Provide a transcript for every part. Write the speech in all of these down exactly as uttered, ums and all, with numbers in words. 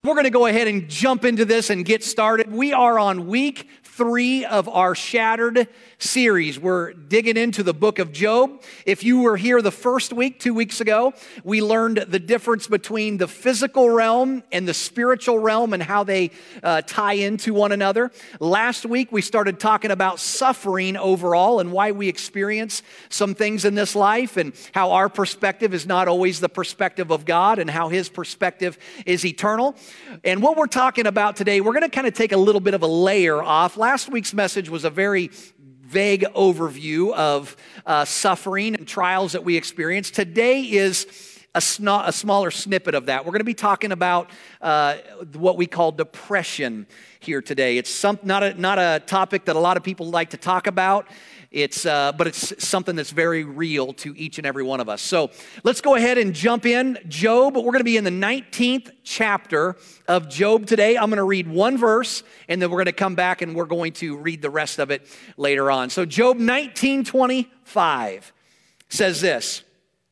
we're going to go ahead and jump into this and get started. We are on week three of our Shattered series. We're digging into the book of Job. If you were here the first week, two weeks ago, we learned the difference between the physical realm and the spiritual realm and how they uh, tie into one another. Last week, we started talking about suffering overall and why we experience some things in this life and how our perspective is not always the perspective of God and how His perspective is eternal. And what we're talking about today, we're going to kind of take a little bit of a layer off. Last week's message was a very vague overview of uh, suffering and trials that we experience. Today is a, sno- a smaller snippet of that. We're going to be talking about uh, what we call depression here today. It's some, not a, not a topic that a lot of people like to talk about. It's, uh, but it's something that's very real to each and every one of us. So let's go ahead and jump in. Job, we're going to be in the nineteenth chapter of Job today. I'm going to read one verse, and then we're going to come back and we're going to read the rest of it later on. So Job nineteen twenty-five says this,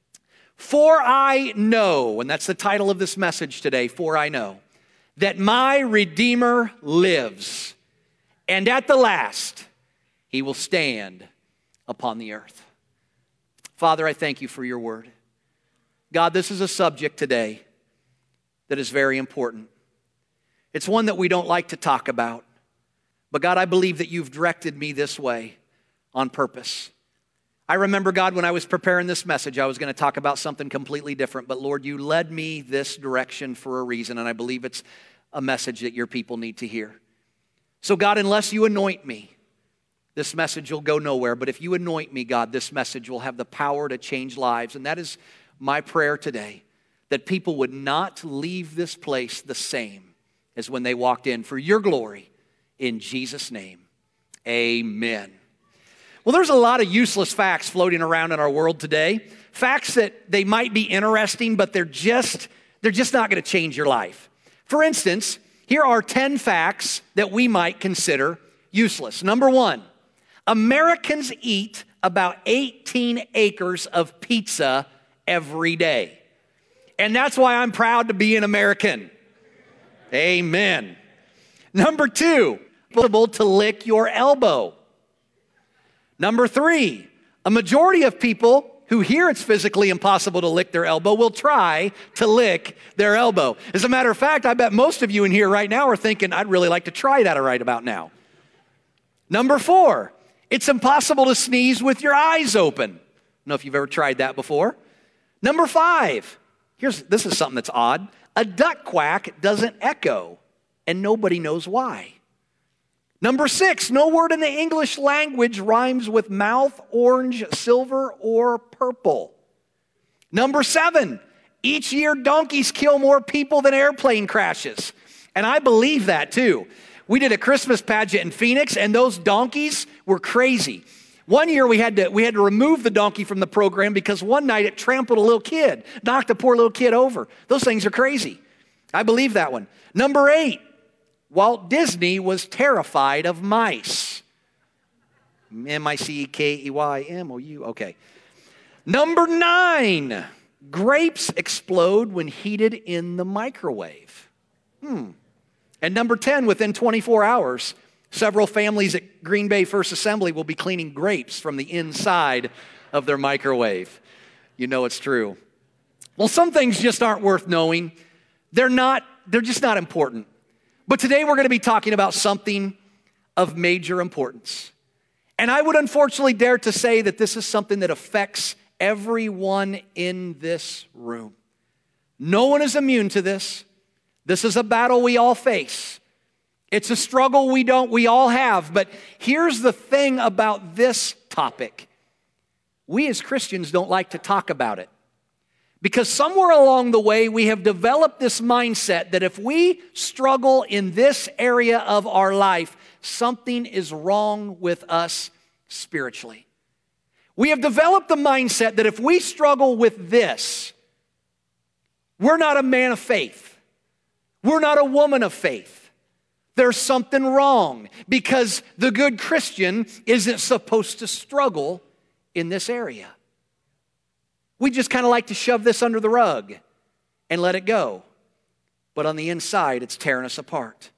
"For I know," and that's the title of this message today, "For I know, that my Redeemer lives, and at the last He will stand upon the earth." Father, I thank you for your word. God, this is a subject today that is very important. It's one that we don't like to talk about. But God, I believe that you've directed me this way on purpose. I remember, God, when I was preparing this message, I was going to talk about something completely different. But Lord, you led me this direction for a reason, and I believe it's a message that your people need to hear. So God, unless you anoint me, this message will go nowhere. But if you anoint me, God, this message will have the power to change lives. And that is my prayer today, that people would not leave this place the same as when they walked in. For your glory, in Jesus' name, amen. Well, there's a lot of useless facts floating around in our world today. Facts that they might be interesting, but they're just, they're just not going to change your life. For instance, here are ten facts that we might consider useless. Number one, Americans eat about eighteen acres of pizza every day. And that's why I'm proud to be an American. Amen. Number two, possible to lick your elbow. Number three, a majority of people who hear it's physically impossible to lick their elbow will try to lick their elbow. As a matter of fact, I bet most of you in here right now are thinking, I'd really like to try that right about now. Number four, it's impossible to sneeze with your eyes open. I don't know if you've ever tried that before. Number five, here's this is something that's odd. A duck quack doesn't echo, and nobody knows why. Number six, no word in the English language rhymes with mouth, orange, silver, or purple. Number seven, each year donkeys kill more people than airplane crashes. And I believe that too. We did a Christmas pageant in Phoenix, and those donkeys were crazy. One year we had to we had to remove the donkey from the program because one night it trampled a little kid, knocked a poor little kid over. Those things are crazy. I believe that one. Number eight, Walt Disney was terrified of mice. M I C K E Y M O U, okay. Number nine, grapes explode when heated in the microwave. Hmm. And number ten, within twenty-four hours, several families at Green Bay First Assembly will be cleaning grapes from the inside of their microwave. You know it's true. Well, some things just aren't worth knowing. They're not, they're just not important. But today we're going to be talking about something of major importance. And I would unfortunately dare to say that this is something that affects everyone in this room. No one is immune to this. This is a battle we all face. It's a struggle we don't, we all have. But here's the thing about this topic. We as Christians don't like to talk about it. Because somewhere along the way, we have developed this mindset that if we struggle in this area of our life, something is wrong with us spiritually. We have developed the mindset that if we struggle with this, we're not a man of faith. We're not a woman of faith. There's something wrong because the good Christian isn't supposed to struggle in this area. We just kind of like to shove this under the rug and let it go. but on the inside, it's tearing us apart.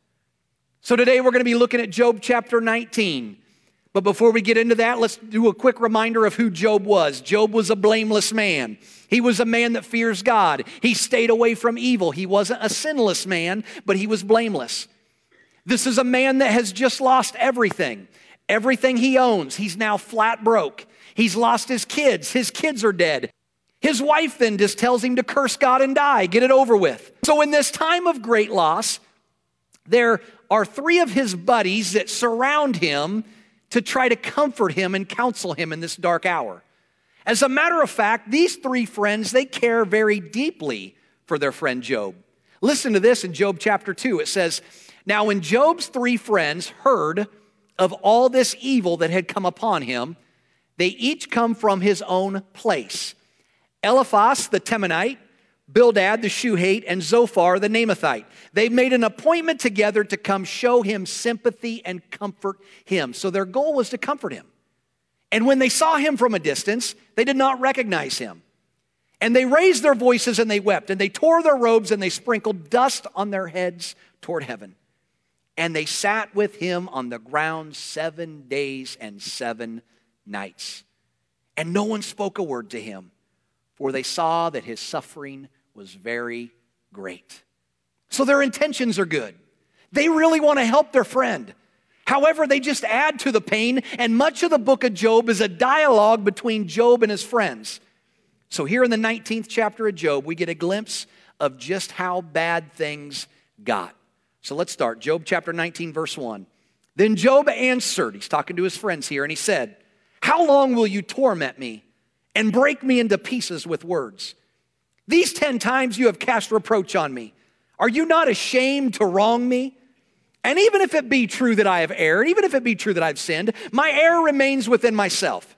So today we're going to be looking at Job chapter nineteen. But before we get into that, let's do a quick reminder of who Job was. Job was a blameless man. He was a man that fears God. He stayed away from evil. He wasn't a sinless man, but he was blameless. This is a man that has just lost everything. Everything he owns, he's now flat broke. He's lost his kids. His kids are dead. His wife then just tells him to curse God and die. Get it over with. So in this time of great loss, there are three of his buddies that surround him to try to comfort him and counsel him in this dark hour. As a matter of fact, these three friends, they care very deeply for their friend Job. Listen to this in Job chapter two. It says, "Now when Job's three friends heard of all this evil that had come upon him, they each come from his own place. Eliphaz the Temanite, Bildad the Shuhite, and Zophar the Naamathite. They made an appointment together to come show him sympathy and comfort him." So their goal was to comfort him. And when they saw him from a distance, they did not recognize him. And they raised their voices and they wept, and they tore their robes and they sprinkled dust on their heads toward heaven. And they sat with him on the ground seven days and seven nights. And no one spoke a word to him, for they saw that his suffering was very great. So their intentions are good. They really want to help their friend. However, they just add to the pain, and much of the book of Job is a dialogue between Job and his friends. So here in the nineteenth chapter of Job, we get a glimpse of just how bad things got. So let's start. Job chapter nineteen, verse one. "Then Job answered," he's talking to his friends here, and he said, "How long will you torment me and break me into pieces with words? These ten times you have cast reproach on me. Are you not ashamed to wrong me? And even if it be true that I have erred, even if it be true that I've sinned, my error remains within myself.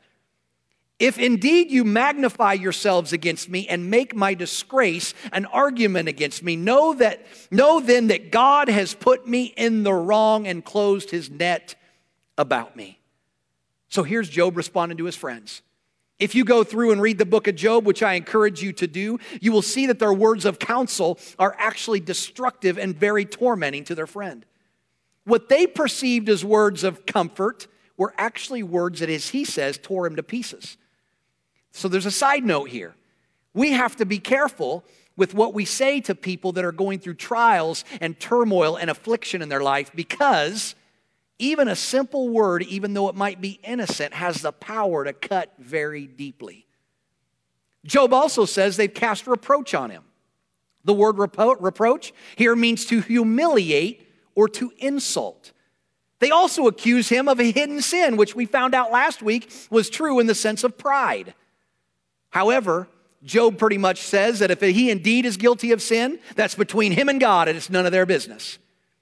If indeed you magnify yourselves against me and make my disgrace an argument against me, know that, know then that God has put me in the wrong and closed his net about me." So here's Job responding to his friends. If you go through and read the book of Job, which I encourage you to do, you will see that their words of counsel are actually destructive and very tormenting to their friend. What they perceived as words of comfort were actually words that, as he says, tore him to pieces. So there's a side note here. We have to be careful with what we say to people that are going through trials and turmoil and affliction in their life, because even a simple word, even though it might be innocent, has the power to cut very deeply. Job also says they've cast reproach on him. The word repro- reproach here means to humiliate or to insult. They also accuse him of a hidden sin, which we found out last week was true in the sense of pride. However, Job pretty much says that if he indeed is guilty of sin, that's between him and God, and it's none of their business.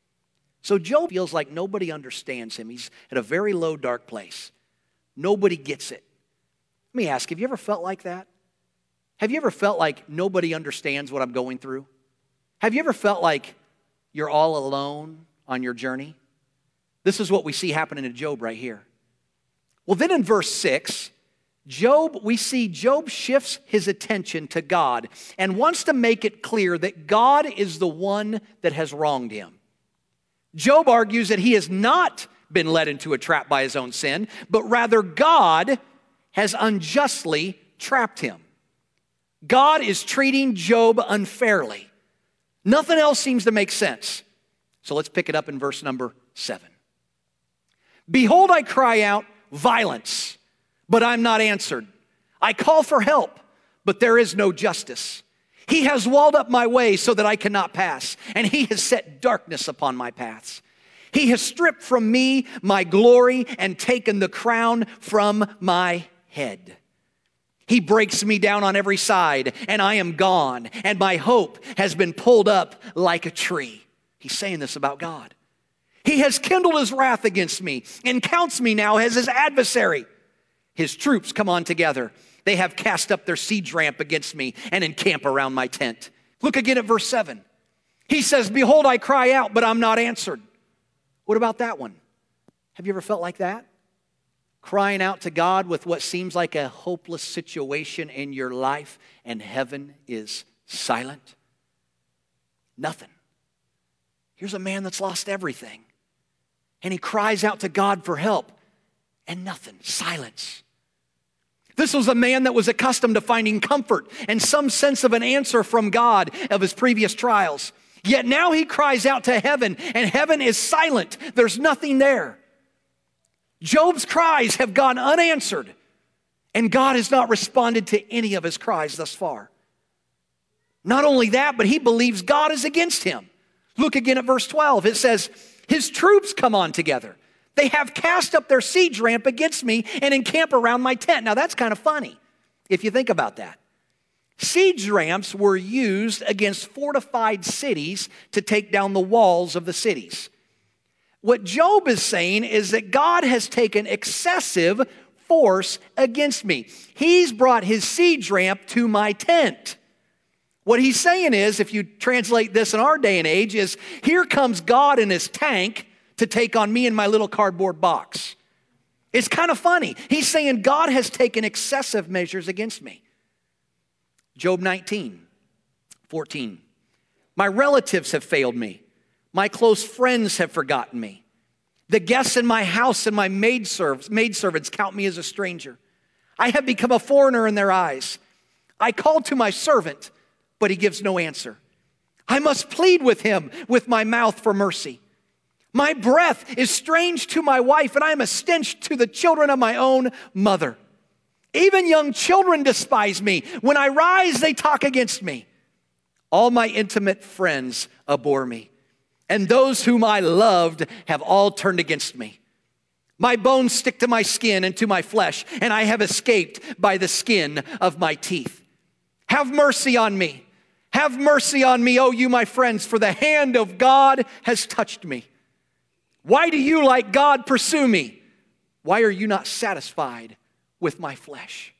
So Job feels like nobody understands him. He's at a very low, dark place. Nobody gets it. Let me ask, have you ever felt like that? Have you ever felt like nobody understands what I'm going through? Have you ever felt like you're all alone on your journey? This is what we see happening to Job right here. Well, then in verse six, Job, we see Job shifts his attention to God and wants to make it clear that God is the one that has wronged him. Job argues that he has not been led into a trap by his own sin, but rather God has unjustly trapped him. God is treating Job unfairly. Nothing else seems to make sense. So let's pick it up in verse number seven. "Behold, I cry out violence, but I'm not answered. I call for help, but there is no justice. He has walled up my way so that I cannot pass, and he has set darkness upon my paths. He has stripped from me my glory and taken the crown from my head. He breaks me down on every side, and I am gone, and my hope has been pulled up like a tree." He's saying this about God. "He has kindled his wrath against me and counts me now as his adversary. His troops come on together. They have cast up their siege ramp against me and encamp around my tent." Look again at verse seven. He says, "Behold, I cry out, but I'm not answered." What about that one? Have you ever felt like that? Crying out to God with what seems like a hopeless situation in your life, and heaven is silent? Nothing. Here's a man that's lost everything. And he cries out to God for help. And nothing, silence. This was a man that was accustomed to finding comfort and some sense of an answer from God of his previous trials. Yet now he cries out to heaven, and heaven is silent. There's nothing there. Job's cries have gone unanswered, and God has not responded to any of his cries thus far. Not only that, but he believes God is against him. Look again at verse twelve. It says, his troops come on together. They have cast up their siege ramp against me and encamp around my tent. Now that's kind of funny if you think about that. Siege ramps were used against fortified cities to take down the walls of the cities. What Job is saying is that God has taken excessive force against me. He's brought his siege ramp to my tent. What he's saying is, if you translate this in our day and age, is here comes God in his tank to take on me in my little cardboard box. It's kind of funny. He's saying God has taken excessive measures against me. Job nineteen, fourteen. My relatives have failed me. My close friends have forgotten me. The guests in my house and my maidservants count me as a stranger. I have become a foreigner in their eyes. I call to my servant, but he gives no answer. I must plead with him with my mouth for mercy. My breath is strange to my wife, and I am a stench to the children of my own mother. Even young children despise me. When I rise, they talk against me. All my intimate friends abhor me, and those whom I loved have all turned against me. My bones stick to my skin and to my flesh, and I have escaped by the skin of my teeth. Have mercy on me. Have mercy on me, O you my friends, for the hand of God has touched me. Why do you, like God, pursue me? Why are you not satisfied with my flesh?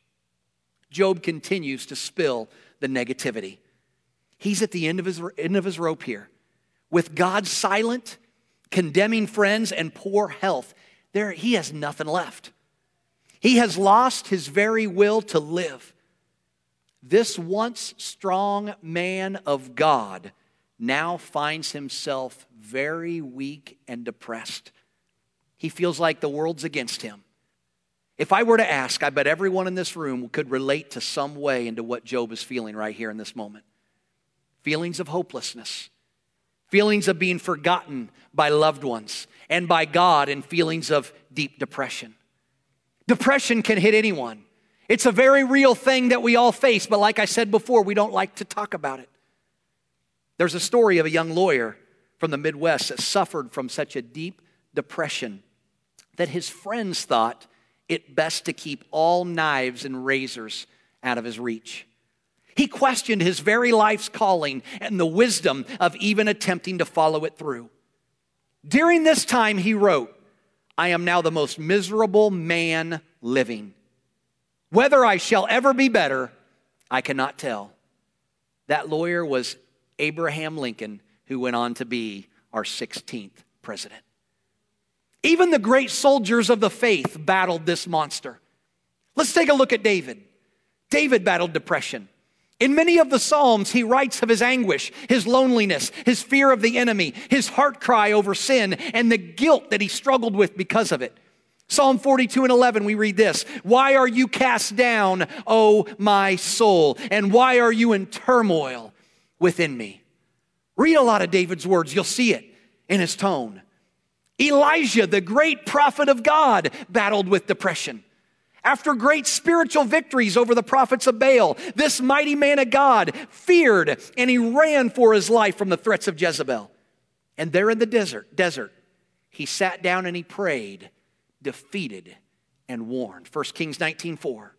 Job continues to spill the negativity. He's at the end of his, end of his rope here. With God silent, condemning friends, and poor health, there he has nothing left. He has lost his very will to live. This once strong man of God now finds himself very weak and depressed. He feels like the world's against him. If I were to ask, I bet everyone in this room could relate to some way into what Job is feeling right here in this moment. Feelings of hopelessness, feelings of being forgotten by loved ones and by God, and feelings of deep depression. Depression can hit anyone. It's a very real thing that we all face, but like I said before, we don't like to talk about it. There's a story of a young lawyer from the Midwest that suffered from such a deep depression that his friends thought it best to keep all knives and razors out of his reach. He questioned his very life's calling and the wisdom of even attempting to follow it through. During this time, he wrote, I am now the most miserable man living. Whether I shall ever be better, I cannot tell. That lawyer was Abraham Lincoln, who went on to be our sixteenth president. Even the great soldiers of the faith battled this monster. Let's take a look at David. David battled depression. In many of the Psalms, he writes of his anguish, his loneliness, his fear of the enemy, his heart cry over sin, and the guilt that he struggled with because of it. Psalm forty-two and eleven, we read this. Why are you cast down, O my soul? And why are you in turmoil within me? Read a lot of David's words. You'll see it in his tone. Elijah, the great prophet of God, battled with depression. After great spiritual victories over the prophets of Baal, this mighty man of God feared and he ran for his life from the threats of Jezebel. And there in the desert, desert, he sat down and he prayed, defeated and warned. First Kings nineteen four.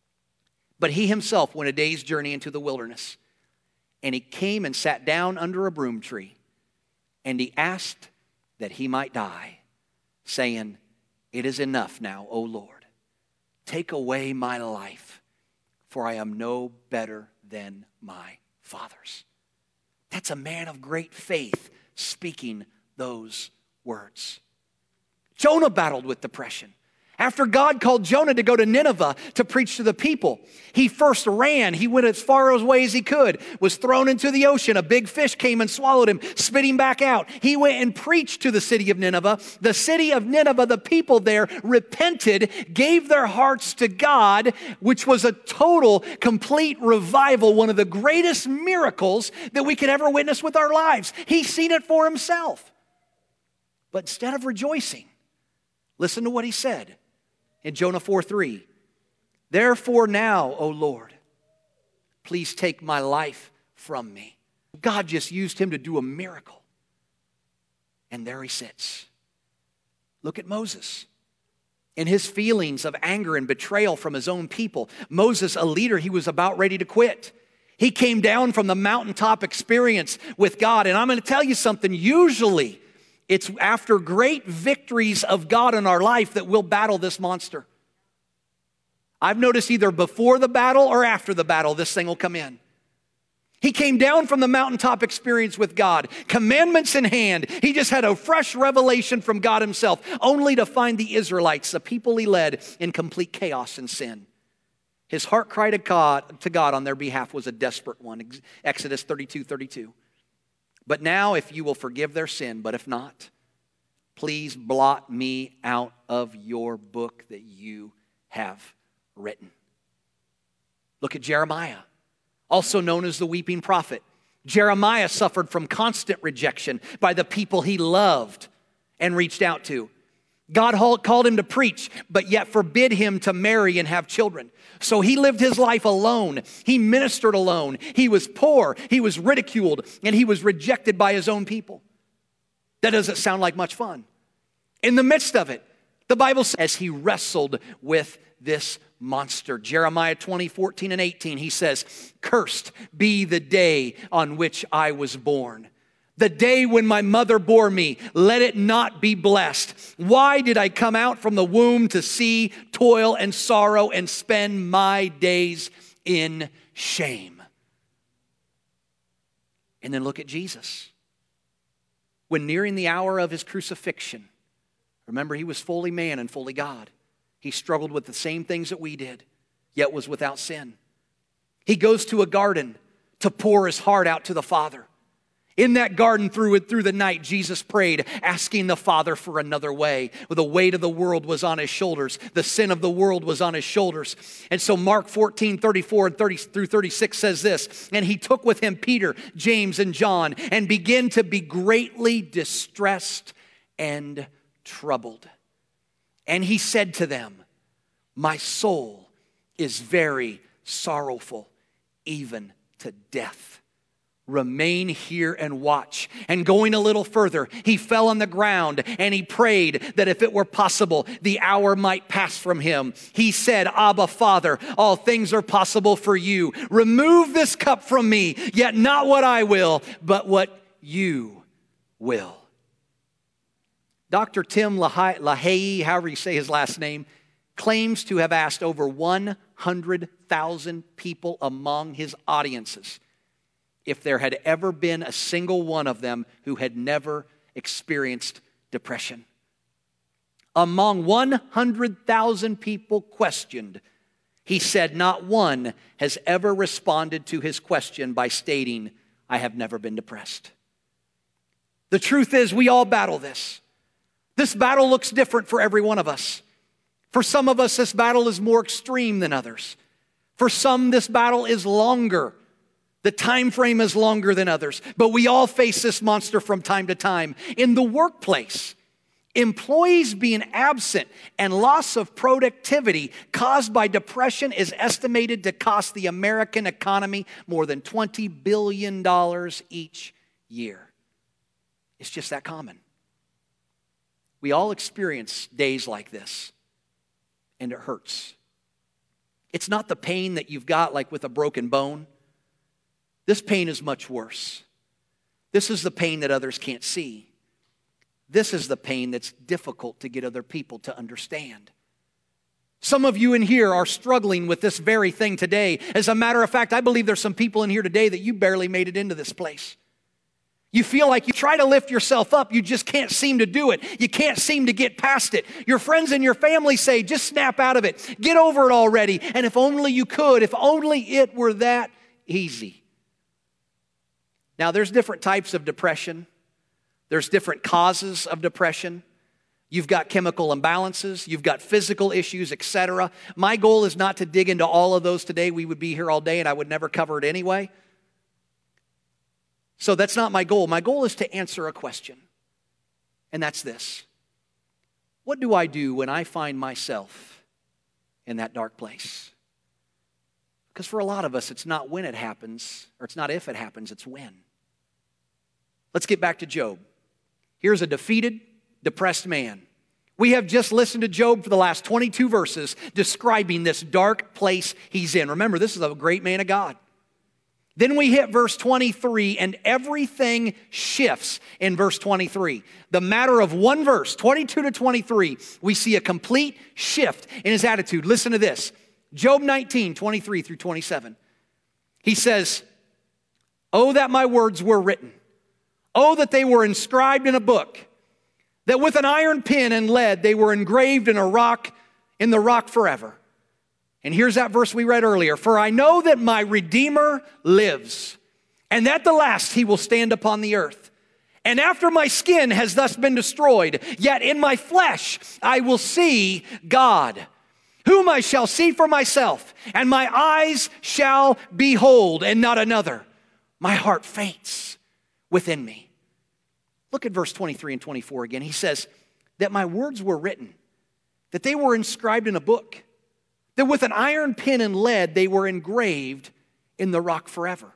But he himself went a day's journey into the wilderness, and he came and sat down under a broom tree, and he asked that he might die, saying, it is enough now, O Lord. Take away my life, for I am no better than my fathers. That's a man of great faith speaking those words. Jonah battled with depression. After God called Jonah to go to Nineveh to preach to the people, he first ran. He went as far away as he could, was thrown into the ocean. A big fish came and swallowed him, spit him back out. He went and preached to the city of Nineveh. The city of Nineveh, the people there repented, gave their hearts to God, which was a total, complete revival, one of the greatest miracles that we could ever witness with our lives. He's seen it for himself. But instead of rejoicing, listen to what he said. In Jonah four three, therefore now, O Lord, please take my life from me. God just used him to do a miracle. And there he sits. Look at Moses. In his feelings of anger and betrayal from his own people, Moses, a leader, he was about ready to quit. He came down from the mountaintop experience with God. And I'm going to tell you something, usually it's after great victories of God in our life that we'll battle this monster. I've noticed either before the battle or after the battle, this thing will come in. He came down from the mountaintop experience with God, commandments in hand. He just had a fresh revelation from God himself, only to find the Israelites, the people he led, in complete chaos and sin. His heart cry to God, to God on their behalf was a desperate one. Exodus thirty-two thirty-two. But now if you will forgive their sin, but if not, please blot me out of your book that you have written. Look at Jeremiah, also known as the weeping prophet. Jeremiah suffered from constant rejection by the people he loved and reached out to. God called him to preach, but yet forbid him to marry and have children. So he lived his life alone. He ministered alone. He was poor. He was ridiculed, and he was rejected by his own people. That doesn't sound like much fun. In the midst of it, the Bible says, as he wrestled with this monster, Jeremiah twenty, fourteen and eighteen, he says, cursed be the day on which I was born. The day when my mother bore me, let it not be blessed. Why did I come out from the womb to see toil and sorrow and spend my days in shame? And then look at Jesus. When nearing the hour of his crucifixion, remember he was fully man and fully God. He struggled with the same things that we did, yet was without sin. He goes to a garden to pour his heart out to the Father. In that garden through it through the night, Jesus prayed, asking the Father for another way. The weight of the world was on his shoulders. The sin of the world was on his shoulders. And so Mark fourteen, thirty-four and thirty through thirty-six says this, and he took with him Peter, James, and John, and began to be greatly distressed and troubled. And he said to them, my soul is very sorrowful, even to death. Remain here and watch. And going a little further, he fell on the ground and he prayed that if it were possible, the hour might pass from him. He said, Abba, Father, all things are possible for you. Remove this cup from me, yet not what I will, but what you will. Doctor Tim LaHaye, however you say his last name, claims to have asked over one hundred thousand people among his audiences if there had ever been a single one of them who had never experienced depression. Among one hundred thousand people questioned, he said not one has ever responded to his question by stating, I have never been depressed. The truth is, we all battle this. This battle looks different for every one of us. For some of us, this battle is more extreme than others. For some, this battle is longer. The time frame is longer than others, but we all face this monster from time to time. In the workplace, employees being absent and loss of productivity caused by depression is estimated to cost the American economy more than twenty billion dollars each year. It's just that common. We all experience days like this, and it hurts. It's not the pain that you've got like with a broken bone. This pain is much worse. This is the pain that others can't see. This is the pain that's difficult to get other people to understand. Some of you in here are struggling with this very thing today. As a matter of fact, I believe there's some people in here today that you barely made it into this place. You feel like you try to lift yourself up, you just can't seem to do it. You can't seem to get past it. Your friends and your family say, just snap out of it. Get over it already. And if only you could, if only it were that easy. Now, there's different types of depression. There's different causes of depression. You've got chemical imbalances, you've got physical issues, et cetera. My goal is not to dig into all of those today. We would be here all day and I would never cover it anyway. So that's not my goal. My goal is to answer a question. And that's this. What do I do when I find myself in that dark place? Because for a lot of us, it's not when it happens, or it's not if it happens, it's when. Let's get back to Job. Here's a defeated, depressed man. We have just listened to Job for the last twenty-two verses describing this dark place he's in. Remember, this is a great man of God. Then we hit verse twenty-three, and everything shifts in verse twenty-three. The matter of one verse, twenty-two to twenty-three, we see a complete shift in his attitude. Listen to this. Job nineteen, twenty-three through twenty-seven. He says, "Oh, that my words were written. Oh, that they were inscribed in a book, that with an iron pen and lead they were engraved in a rock, in the rock forever." And here's that verse we read earlier. "For I know that my Redeemer lives, and at the last he will stand upon the earth. And after my skin has thus been destroyed, yet in my flesh I will see God, whom I shall see for myself, and my eyes shall behold, and not another. My heart faints within me." Look at verse twenty-three and twenty-four again. He says, "That my words were written, that they were inscribed in a book, that with an iron pen and lead they were engraved in the rock forever."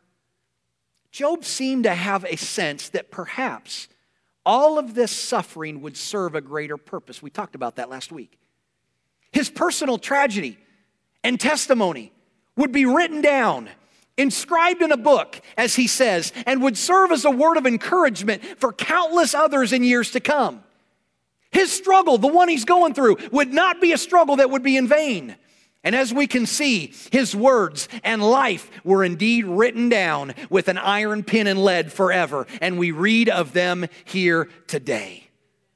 Job seemed to have a sense that perhaps all of this suffering would serve a greater purpose. We talked about that last week. His personal tragedy and testimony would be written down, inscribed in a book, as he says, and would serve as a word of encouragement for countless others in years to come. His struggle, the one he's going through, would not be a struggle that would be in vain. And as we can see, his words and life were indeed written down with an iron pen and lead forever, and we read of them here today.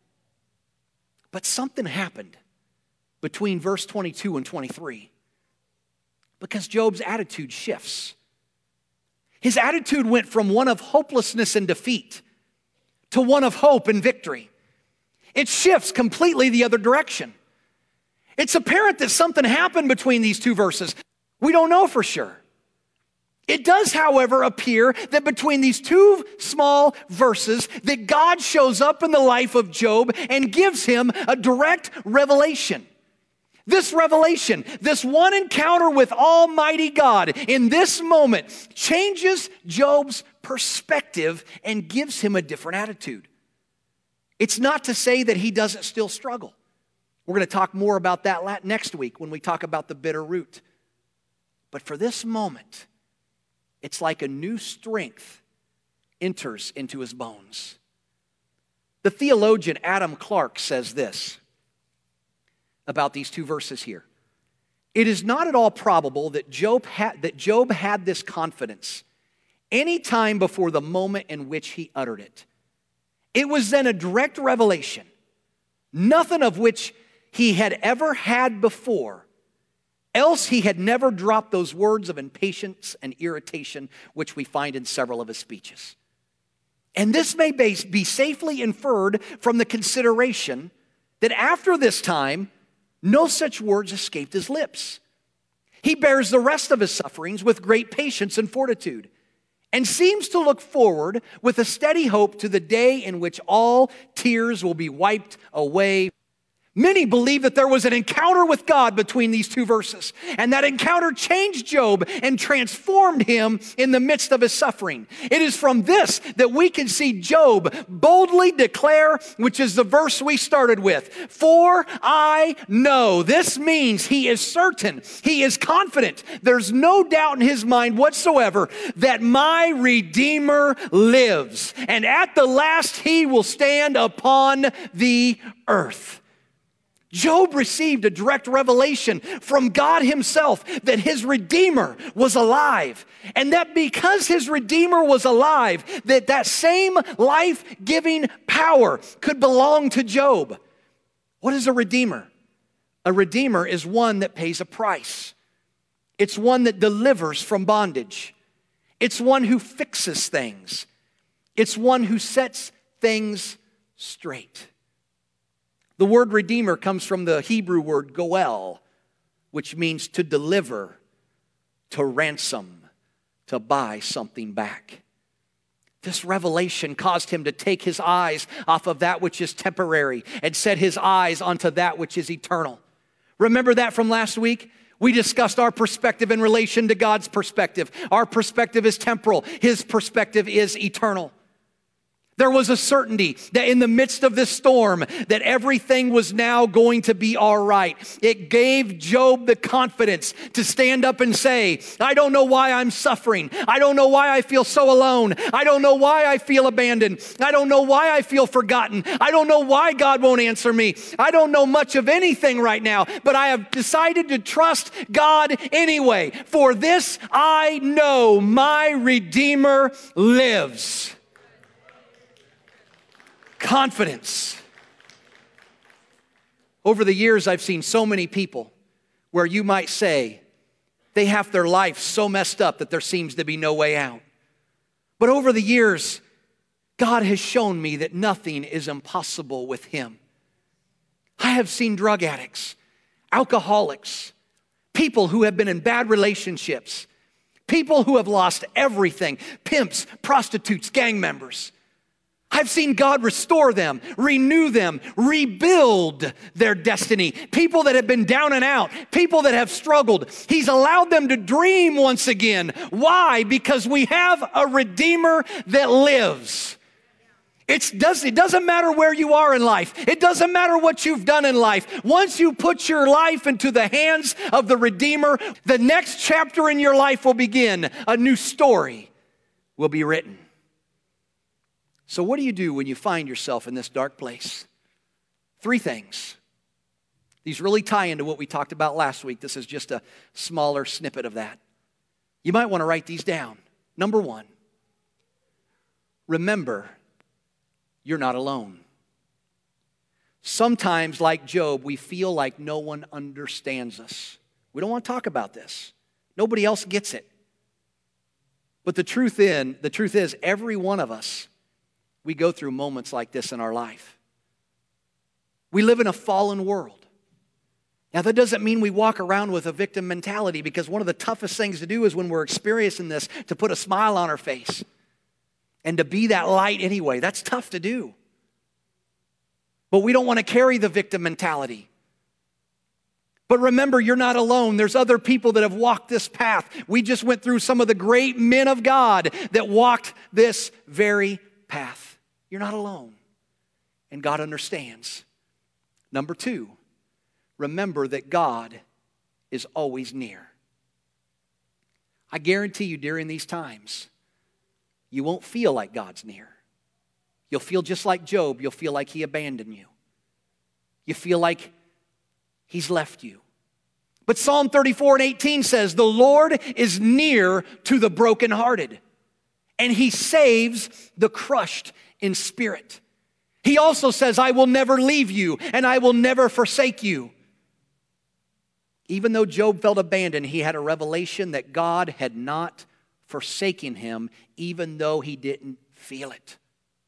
But something happened between verse twenty-two and twenty-three, because Job's attitude shifts. His attitude went from one of hopelessness and defeat to one of hope and victory. It shifts completely the other direction. It's apparent that something happened between these two verses. We don't know for sure. It does, however, appear that between these two small verses, that God shows up in the life of Job and gives him a direct revelation. This revelation, this one encounter with Almighty God in this moment changes Job's perspective and gives him a different attitude. It's not to say that he doesn't still struggle. We're going to talk more about that next week when we talk about the bitter root. But for this moment, it's like a new strength enters into his bones. The theologian Adam Clarke says this about these two verses here. "It is not at all probable that Job had, that Job had this confidence any time before the moment in which he uttered it. It was then a direct revelation, nothing of which he had ever had before, else he had never dropped those words of impatience and irritation which we find in several of his speeches. And this may be safely inferred from the consideration that after this time, no such words escaped his lips. He bears the rest of his sufferings with great patience and fortitude, and seems to look forward with a steady hope to the day in which all tears will be wiped away. Many believe that there was an encounter with God between these two verses, and that encounter changed Job and transformed him in the midst of his suffering. It is from this that we can see Job boldly declare, which is the verse we started with, "For I know." This means he is certain, he is confident, there's no doubt in his mind whatsoever that my Redeemer lives, and at the last he will stand upon the earth. Job received a direct revelation from God himself that his Redeemer was alive. And that because his Redeemer was alive, that that same life-giving power could belong to Job. What is a Redeemer? A Redeemer is one that pays a price. It's one that delivers from bondage. It's one who fixes things. It's one who sets things straight. The word Redeemer comes from the Hebrew word goel, which means to deliver, to ransom, to buy something back. This revelation caused him to take his eyes off of that which is temporary and set his eyes onto that which is eternal. Remember that from last week? We discussed our perspective in relation to God's perspective. Our perspective is temporal. His perspective is eternal. There was a certainty that in the midst of this storm, that everything was now going to be all right. It gave Job the confidence to stand up and say, I don't know why I'm suffering. I don't know why I feel so alone. I don't know why I feel abandoned. I don't know why I feel forgotten. I don't know why God won't answer me. I don't know much of anything right now, but I have decided to trust God anyway. For this I know, my Redeemer lives. Confidence. Over the years, I've seen so many people where you might say they have their life so messed up that there seems to be no way out. But over the years, God has shown me that nothing is impossible with Him. I have seen drug addicts, alcoholics, people who have been in bad relationships, people who have lost everything, pimps, prostitutes, gang members. I've seen God restore them, renew them, rebuild their destiny. People that have been down and out, people that have struggled. He's allowed them to dream once again. Why? Because we have a Redeemer that lives. It's does, it doesn't matter where you are in life. It doesn't matter what you've done in life. Once you put your life into the hands of the Redeemer, the next chapter in your life will begin. A new story will be written. So what do you do when you find yourself in this dark place? Three things. These really tie into what we talked about last week. This is just a smaller snippet of that. You might want to write these down. Number one, remember, you're not alone. Sometimes, like Job, we feel like no one understands us. We don't want to talk about this. Nobody else gets it. But the truth in, the truth is, every one of us, we go through moments like this in our life. We live in a fallen world. Now, that doesn't mean we walk around with a victim mentality, because one of the toughest things to do is when we're experiencing this, to put a smile on our face and to be that light anyway. That's tough to do. But we don't want to carry the victim mentality. But remember, you're not alone. There's other people that have walked this path. We just went through some of the great men of God that walked this very path. You're not alone. And God understands. Number two, remember that God is always near. I guarantee you during these times, you won't feel like God's near. You'll feel just like Job. You'll feel like He abandoned you. You feel like He's left you. But Psalm thirty-four and eighteen says, the Lord is near to the brokenhearted, and He saves the crushed in spirit. He also says, I will never leave you, and I will never forsake you. Even though Job felt abandoned, he had a revelation that God had not forsaken him, even though he didn't feel it.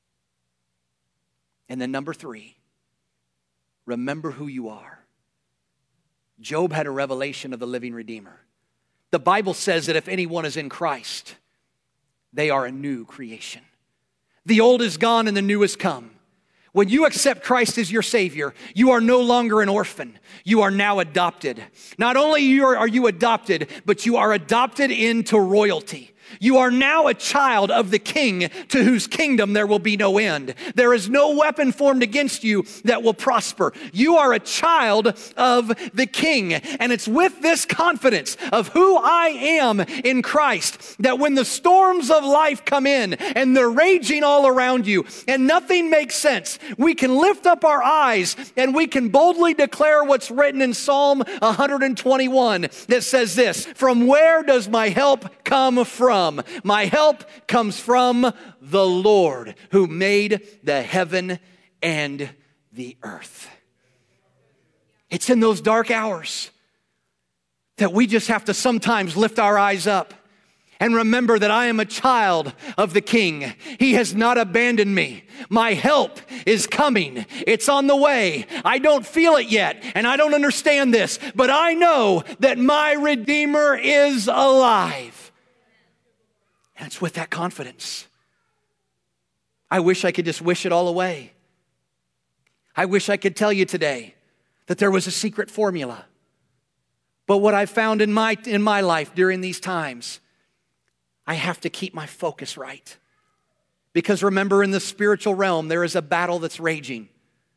And then number three, remember who you are. Job had a revelation of the living Redeemer. The Bible says that if anyone is in Christ, they are a new creation. The old is gone and the new has come. When you accept Christ as your Savior, you are no longer an orphan. You are now adopted. Not only are you adopted, but you are adopted into royalty. You are now a child of the King, to whose kingdom there will be no end. There is no weapon formed against you that will prosper. You are a child of the King. And it's with this confidence of who I am in Christ that when the storms of life come in and they're raging all around you and nothing makes sense, we can lift up our eyes and we can boldly declare what's written in Psalm one twenty-one that says this: from where does my help come from? My help comes from the Lord who made the heaven and the earth. It's in those dark hours that we just have to sometimes lift our eyes up and remember that I am a child of the King. He has not abandoned me. My help is coming. It's on the way. I don't feel it yet, and I don't understand this, but I know that my Redeemer is alive. And it's with that confidence. I wish I could just wish it all away. I wish I could tell you today that there was a secret formula. But what I've found in my, in my life during these times, I have to keep my focus right. Because remember, in the spiritual realm, there is a battle that's raging.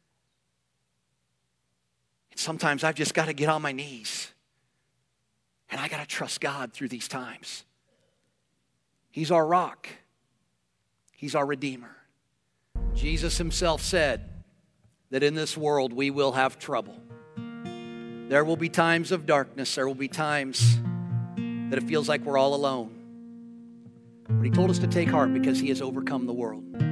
And sometimes I've just got to get on my knees. And I got to trust God through these times. He's our rock. He's our Redeemer. Jesus himself said that in this world we will have trouble. There will be times of darkness. There will be times that it feels like we're all alone. But he told us to take heart because he has overcome the world.